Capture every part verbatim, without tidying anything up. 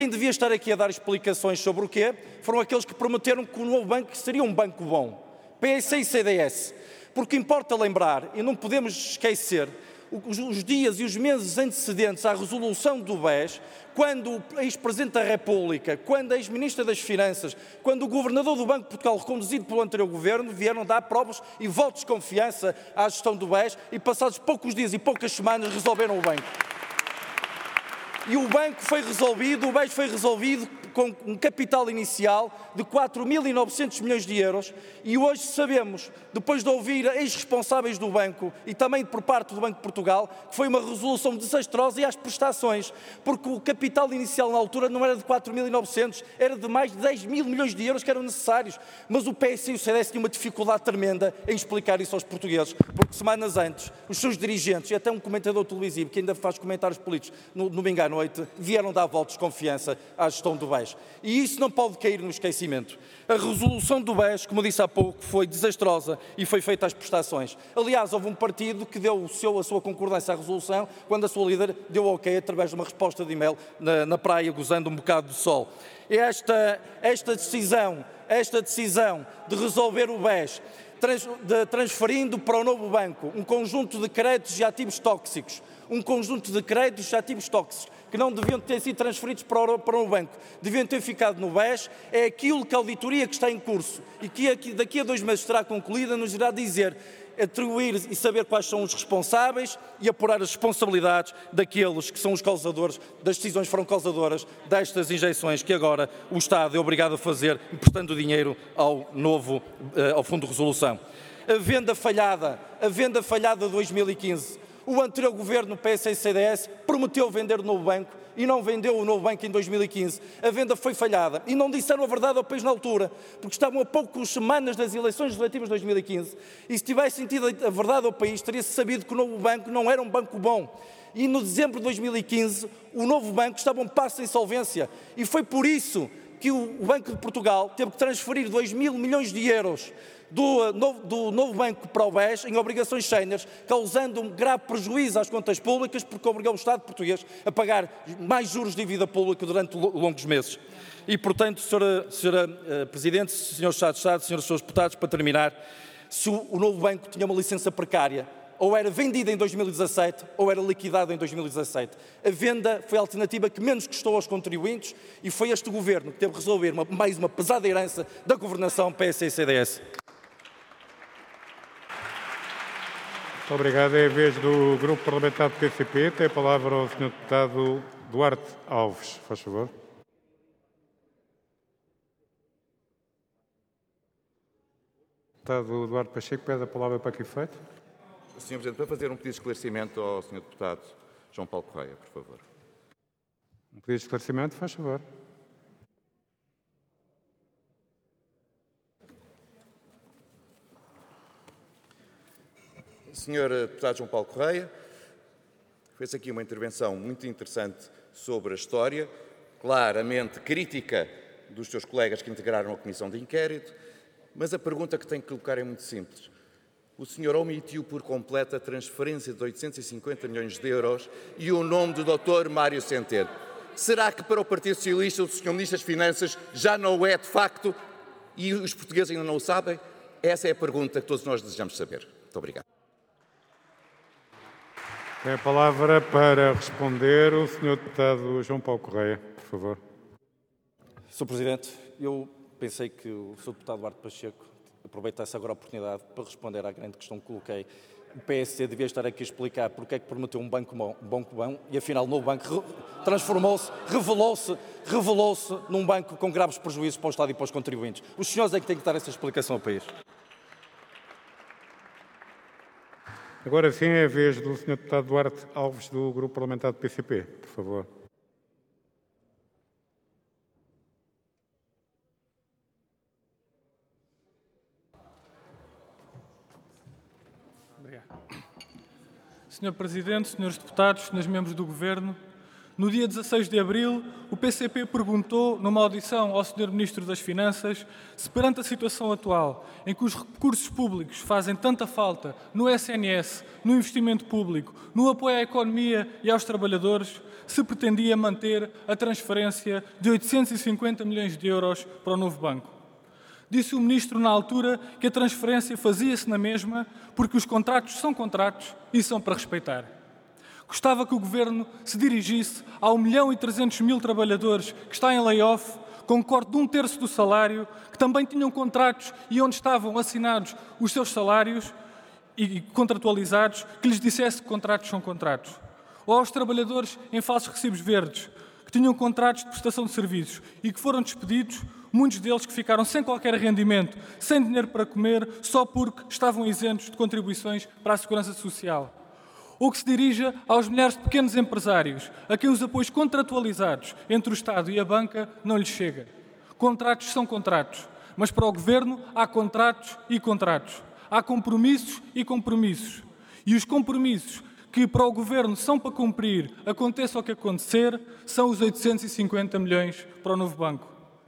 Quem devia estar aqui a dar explicações sobre o quê foram aqueles que prometeram que o novo banco seria um banco bom, P S e C D S. Porque importa lembrar, e não podemos esquecer, os dias e os meses antecedentes à resolução do B E S, quando o ex-Presidente da República, quando a ex-Ministra das Finanças, quando o Governador do Banco de Portugal, reconduzido pelo anterior Governo, vieram dar provas e votos de confiança à gestão do B E S e, passados poucos dias e poucas semanas, resolveram o banco. E o banco foi resolvido, o B E S foi resolvido com um capital inicial de quatro mil e novecentos milhões de euros e hoje sabemos, depois de ouvir ex-responsáveis do banco e também por parte do Banco de Portugal, que foi uma resolução desastrosa e às prestações, porque o capital inicial na altura não era de quatro mil e novecentos, era de mais de dez mil milhões de euros que eram necessários, mas o P S e o C D S tinham uma dificuldade tremenda em explicar isso aos portugueses, porque semanas antes, os seus dirigentes e até um comentador televisivo que ainda faz comentários políticos no domingo à noite, vieram dar votos de confiança à gestão do B E S. E isso não pode cair no esquecimento. A resolução do B E S, como disse há pouco, foi desastrosa e foi feita às prestações. Aliás, houve um partido que deu o seu, a sua concordância à resolução quando a sua líder deu ok através de uma resposta de e-mail na, na praia, gozando um bocado de sol. Esta, esta, decisão, esta decisão de resolver o B E S, trans, de, transferindo para o novo banco um conjunto de créditos e ativos tóxicos, um conjunto de créditos e ativos tóxicos, que não deviam ter sido transferidos para o, para o banco, deviam ter ficado no B E S, é aquilo que a auditoria que está em curso e que aqui, daqui a dois meses será concluída, nos irá dizer, atribuir e saber quais são os responsáveis e apurar as responsabilidades daqueles que são os causadores, das decisões que foram causadoras destas injeções que agora o Estado é obrigado a fazer, emprestando dinheiro ao novo, ao Fundo de Resolução. A venda falhada, a venda falhada de dois mil e quinze. O anterior governo, P S e C D S, prometeu vender o novo banco e não vendeu o novo banco em dois mil e quinze. A venda foi falhada e não disseram a verdade ao país na altura, porque estavam a poucas semanas das eleições legislativas de dois mil e quinze. E se tivesse sentido a verdade ao país, teria-se sabido que o novo banco não era um banco bom. E no dezembro de dois mil e quinze, o novo banco estava um passo em insolvência. E foi por isso que o Banco de Portugal teve que transferir dois mil milhões de euros Do novo, do novo banco para o B E S em obrigações séniores, causando um grave prejuízo às contas públicas, porque obrigou o Estado português a pagar mais juros de dívida pública durante longos meses. E, portanto, senhora, senhora uh, Presidente, senhores Estados de Estado, senhores senhores deputados, para terminar, se o, o novo banco tinha uma licença precária, ou era vendida em dois mil e dezassete, ou era liquidada em dois mil e dezassete. A venda foi a alternativa que menos custou aos contribuintes e foi este governo que teve que resolver uma, mais uma pesada herança da governação P S e C D S. Muito obrigado. É a vez do Grupo Parlamentar do P C P. Tem a palavra o senhor Deputado Duarte Alves. Faz favor. Deputado Duarte Pacheco pede a palavra para que efeito? senhor Presidente, para fazer um pedido de esclarecimento ao senhor Deputado João Paulo Correia, por favor. Um pedido de esclarecimento, faz favor. senhor Deputado João Paulo Correia, fez aqui uma intervenção muito interessante sobre a história, claramente crítica dos seus colegas que integraram a Comissão de Inquérito, mas a pergunta que tenho que colocar é muito simples. O senhor omitiu por completo a transferência de oitocentos e cinquenta milhões de euros e o nome do doutor Mário Centeno. Será que para o Partido Socialista o senhor Ministro das Finanças já não é de facto e os portugueses ainda não o sabem? Essa é a pergunta que todos nós desejamos saber. Muito obrigado. Tem a palavra para responder o senhor Deputado João Paulo Correia, por favor. senhor Presidente, eu pensei que o senhor Deputado Duarte Pacheco aproveitasse agora a oportunidade para responder à grande questão que coloquei. O P S C devia estar aqui a explicar porque é que prometeu um banco bom, um banco bom e afinal o novo banco transformou-se, revelou-se, revelou-se num banco com graves prejuízos para o Estado e para os contribuintes. Os senhores é que têm que dar essa explicação ao país. Agora sim é a vez do senhor Deputado Duarte Alves, do Grupo Parlamentar do P C P, por favor. senhor Presidente, senhores Deputados, senhores Membros do Governo, No dia dezasseis de abril, o P C P perguntou, numa audição ao senhor Ministro das Finanças, se perante a situação atual, em que os recursos públicos fazem tanta falta no S N S, no investimento público, no apoio à economia e aos trabalhadores, se pretendia manter a transferência de oitocentos e cinquenta milhões de euros para o novo banco. Disse o Ministro, na altura, que a transferência fazia-se na mesma porque os contratos são contratos e são para respeitar. Gostava que o Governo se dirigisse ao milhão e trezentos mil trabalhadores que está em layoff, com um corte de um terço do salário, que também tinham contratos e onde estavam assinados os seus salários e contratualizados, que lhes dissesse que contratos são contratos. Ou aos trabalhadores em falsos recibos verdes, que tinham contratos de prestação de serviços e que foram despedidos, muitos deles que ficaram sem qualquer rendimento, sem dinheiro para comer, só porque estavam isentos de contribuições para a Segurança Social. Ou que se dirija aos milhares de pequenos empresários, a quem os apoios contratualizados entre o Estado e a banca não lhes chega. Contratos são contratos, mas para o Governo há contratos e contratos. Há compromissos e compromissos. E os compromissos que para o Governo são para cumprir, aconteça o que acontecer, são os oitocentos e cinquenta milhões para o novo banco.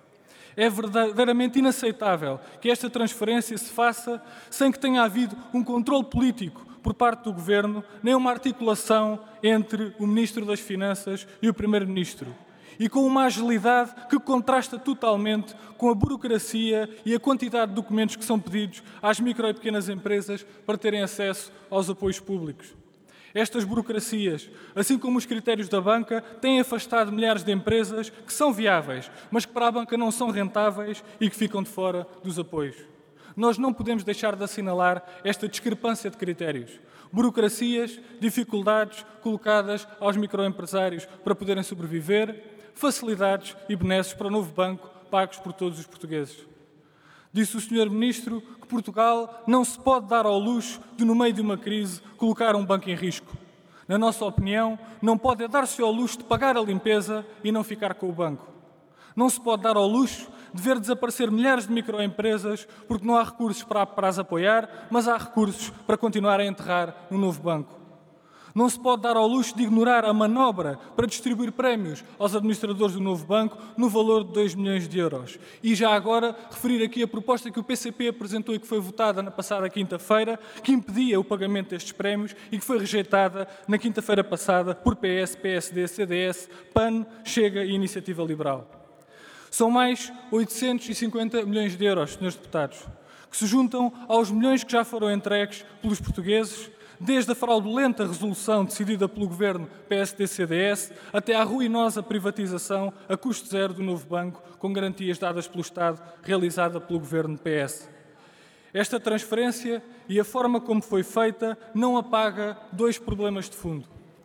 É verdadeiramente inaceitável que esta transferência se faça sem que tenha havido um controle político por parte do Governo, nem uma articulação entre o Ministro das Finanças e o Primeiro-Ministro. E com uma agilidade que contrasta totalmente com a burocracia e a quantidade de documentos que são pedidos às micro e pequenas empresas para terem acesso aos apoios públicos. Estas burocracias, assim como os critérios da banca, têm afastado milhares de empresas que são viáveis, mas que para a banca não são rentáveis e que ficam de fora dos apoios. Nós não podemos deixar de assinalar esta discrepância de critérios. Burocracias, dificuldades colocadas aos microempresários para poderem sobreviver, facilidades e benesses para o novo banco pagos por todos os portugueses. Disse o senhor Ministro que Portugal não se pode dar ao luxo de, no meio de uma crise, colocar um banco em risco. Na nossa opinião, não pode dar-se ao luxo de pagar a limpeza e não ficar com o banco. Não se pode dar ao luxo de ver desaparecer milhares de microempresas porque não há recursos para, para as apoiar, mas há recursos para continuar a enterrar um novo banco. Não se pode dar ao luxo de ignorar a manobra para distribuir prémios aos administradores do novo banco no valor de dois milhões de euros. E já agora referir aqui a proposta que o P C P apresentou e que foi votada na passada quinta-feira, que impedia o pagamento destes prémios e que foi rejeitada na quinta-feira passada por P S, P S D, C D S, P A N, Chega e Iniciativa Liberal. São mais oitocentos e cinquenta milhões de euros, senhores deputados, que se juntam aos milhões que já foram entregues pelos portugueses, desde a fraudulenta resolução decidida pelo Governo P S D C D S até à ruinosa privatização a custo zero do novo banco, com garantias dadas pelo Estado, realizada pelo Governo P S. Esta transferência e a forma como foi feita não apaga dois problemas de fundo.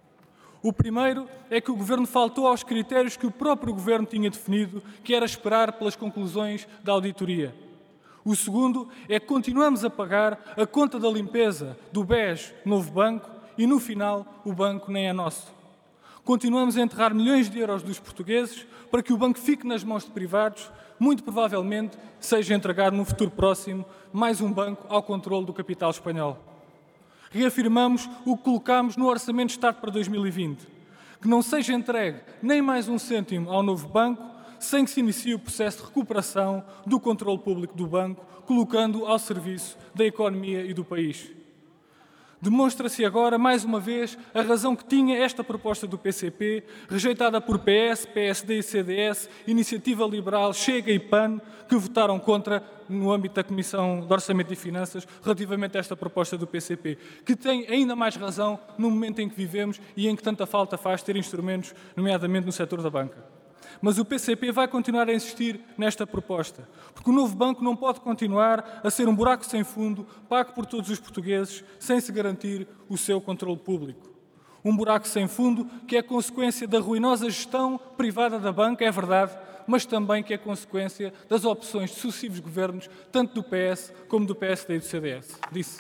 O primeiro é que o Governo faltou aos critérios que o próprio Governo tinha definido, que era esperar pelas conclusões da auditoria. O segundo é que continuamos a pagar a conta da limpeza do B E S Novo Banco e, no final, o banco nem é nosso. Continuamos a enterrar milhões de euros dos portugueses para que o banco fique nas mãos de privados, muito provavelmente seja entregado no futuro próximo mais um banco ao controle do capital espanhol. Reafirmamos o que colocámos no Orçamento de Estado para dois mil e vinte, que não seja entregue nem mais um cêntimo ao novo banco, sem que se inicie o processo de recuperação do controle público do banco, colocando-o ao serviço da economia e do país. Demonstra-se agora, mais uma vez, a razão que tinha esta proposta do P C P, rejeitada por P S, P S D e C D S, Iniciativa Liberal, Chega e P A N, que votaram contra no âmbito da Comissão de Orçamento e Finanças, relativamente a esta proposta do P C P, que tem ainda mais razão no momento em que vivemos e em que tanta falta faz ter instrumentos, nomeadamente no setor da banca. Mas o P C P vai continuar a insistir nesta proposta, porque o novo banco não pode continuar a ser um buraco sem fundo, pago por todos os portugueses, sem se garantir o seu controle público. Um buraco sem fundo que é consequência da ruinosa gestão privada da banca, é verdade, mas também que é consequência das opções de sucessivos governos, tanto do P S como do P S D e do C D S. Disse.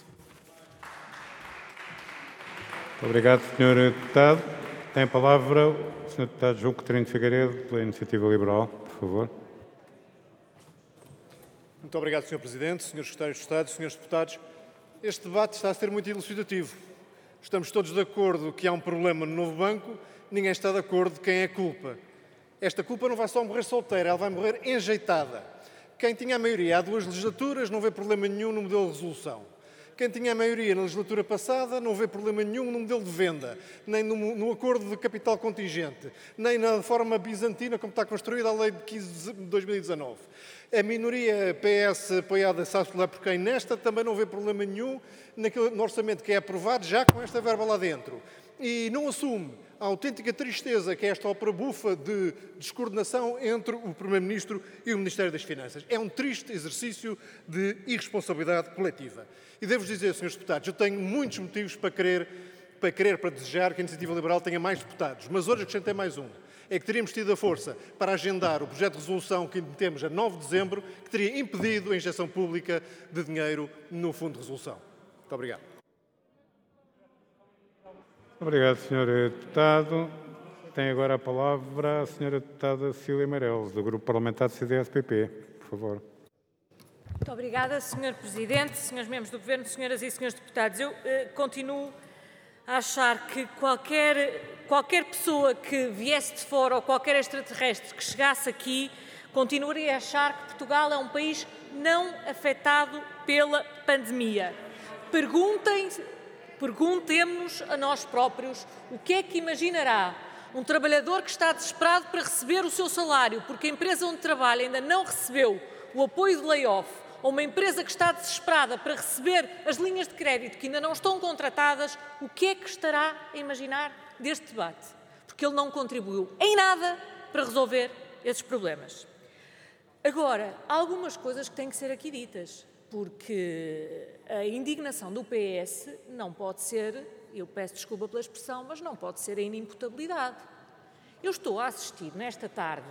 Muito obrigado, senhor Deputado. Tem a palavra o senhor Deputado João Coutinho de Figueiredo, pela Iniciativa Liberal, por favor. Muito obrigado, senhor Presidente, senhores Secretários de Estado, senhores Deputados. Este debate está a ser muito elucidativo. Estamos todos de acordo que há um problema no novo banco, ninguém está de acordo de quem é a culpa. Esta culpa não vai só morrer solteira, ela vai morrer enjeitada. Quem tinha a maioria há duas legislaturas não vê problema nenhum no modelo de resolução. Quem tinha a maioria na legislatura passada não vê problema nenhum no modelo de venda, nem no, no acordo de capital contingente, nem na forma bizantina como está construída a lei de quinze de dois mil e dezanove. A minoria P S apoiada, sabe-se lá por quem, nesta também não vê problema nenhum naquele, no orçamento que é aprovado, já com esta verba lá dentro. E não assume a autêntica tristeza que é esta ópera bufa de descoordenação entre o Primeiro-Ministro e o Ministério das Finanças. É um triste exercício de irresponsabilidade coletiva. E devo dizer, senhores deputados, eu tenho muitos motivos para querer, para querer, para desejar que a Iniciativa Liberal tenha mais deputados, mas hoje acrescentei mais um. É que teríamos tido a força para agendar o projeto de resolução que temos a nove de dezembro, que teria impedido a injeção pública de dinheiro no Fundo de Resolução. Muito obrigado. Obrigado, senhor Deputado. Tem agora a palavra a senhora Deputada Cília Meireles, do Grupo Parlamentar do C D S P P. Por favor. Muito obrigada, senhor Presidente, senhores membros do Governo, senhoras e senhores deputados. Eu eh, continuo a achar que qualquer, qualquer pessoa que viesse de fora ou qualquer extraterrestre que chegasse aqui continuaria a achar que Portugal é um país não afetado pela pandemia. Perguntem, perguntemos-nos a nós próprios o que é que imaginará um trabalhador que está desesperado para receber o seu salário porque a empresa onde trabalha ainda não recebeu o apoio de layoff, ou uma empresa que está desesperada para receber as linhas de crédito que ainda não estão contratadas, o que é que estará a imaginar deste debate? Porque ele não contribuiu em nada para resolver esses problemas. Agora, há algumas coisas que têm que ser aqui ditas, porque a indignação do P S não pode ser, eu peço desculpa pela expressão, mas não pode ser a inimputabilidade. Eu estou a assistir nesta tarde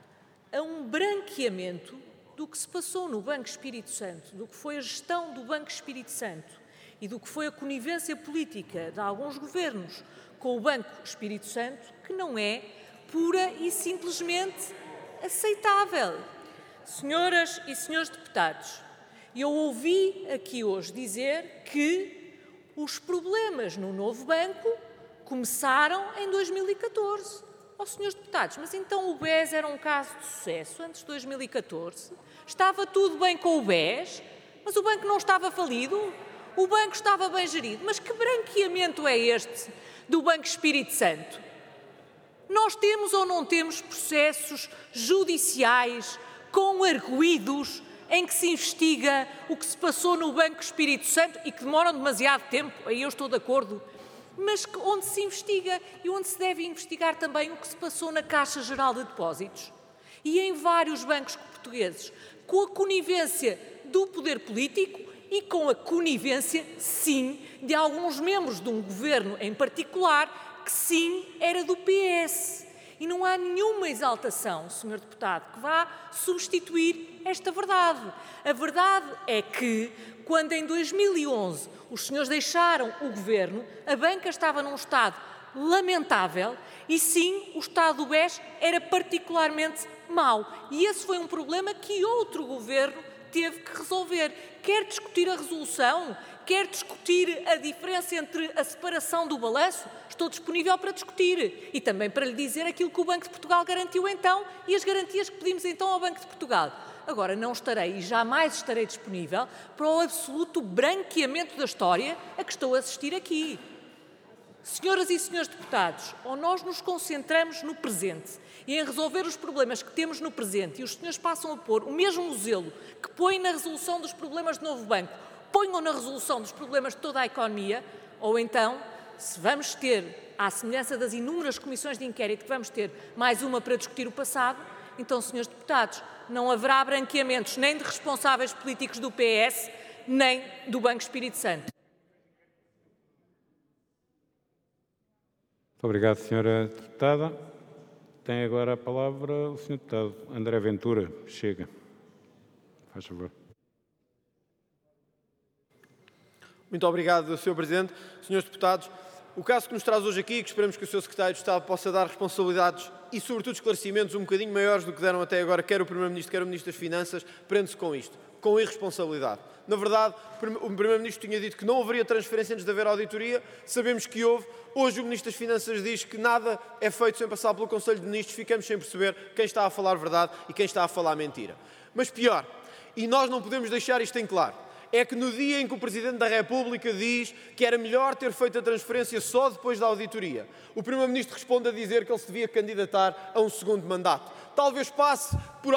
a um branqueamento do que se passou no Banco Espírito Santo, do que foi a gestão do Banco Espírito Santo e do que foi a conivência política de alguns governos com o Banco Espírito Santo, que não é pura e simplesmente aceitável. Senhoras e senhores deputados, eu ouvi aqui hoje dizer que os problemas no novo banco começaram em dois mil e catorze. Oh, senhores deputados, mas então o B E S era um caso de sucesso antes de dois mil e catorze? Estava tudo bem com o B E S? Mas o banco não estava falido? O banco estava bem gerido? Mas que branqueamento é este do Banco Espírito Santo? Nós temos ou não temos processos judiciais com arguídos em que se investiga o que se passou no Banco Espírito Santo e que demoram demasiado tempo, aí eu estou de acordo, mas onde se investiga e onde se deve investigar também o que se passou na Caixa Geral de Depósitos e em vários bancos portugueses, com a conivência do poder político e com a conivência, sim, de alguns membros de um governo em particular, que sim, era do P S. E não há nenhuma exaltação, senhor deputado, que vá substituir esta verdade. A verdade é que, quando em dois mil e onze os senhores deixaram o governo, a banca estava num estado lamentável e, sim, o estado do B E S era particularmente mau. E esse foi um problema que outro governo teve que resolver. Quer discutir a resolução, quer discutir a diferença entre a separação do balanço, estou disponível para discutir e também para lhe dizer aquilo que o Banco de Portugal garantiu então e as garantias que pedimos então ao Banco de Portugal. Agora, não estarei e jamais estarei disponível para o absoluto branqueamento da história a que estou a assistir aqui. Senhoras e senhores deputados, ou nós nos concentramos no presente e em resolver os problemas que temos no presente e os senhores passam a pôr o mesmo zelo que põem na resolução dos problemas do novo banco, ponham na resolução dos problemas de toda a economia, ou então, se vamos ter, à semelhança das inúmeras comissões de inquérito que vamos ter, mais uma para discutir o passado, então, senhores deputados, não haverá branqueamentos nem de responsáveis políticos do P S, nem do Banco Espírito Santo. Muito obrigado, senhora deputada. Tem agora a palavra o senhor deputado André Ventura. Chega. Faz favor. Muito obrigado, senhor Presidente. Senhores deputados, o caso que nos traz hoje aqui, que esperamos que o senhor Secretário de Estado possa dar responsabilidades e, sobretudo, esclarecimentos um bocadinho maiores do que deram até agora, quer o Primeiro-Ministro, quer o Ministro das Finanças, prende-se com isto. com irresponsabilidade. Na verdade, o Primeiro-Ministro tinha dito que não haveria transferência antes de haver auditoria, sabemos que houve. Hoje o Ministro das Finanças diz que nada é feito sem passar pelo Conselho de Ministros, ficamos sem perceber quem está a falar verdade e quem está a falar mentira. Mas pior, e nós não podemos deixar isto em claro, é que no dia em que o Presidente da República diz que era melhor ter feito a transferência só depois da auditoria, o Primeiro-Ministro responde a dizer que ele se devia candidatar a um segundo mandato. Talvez passe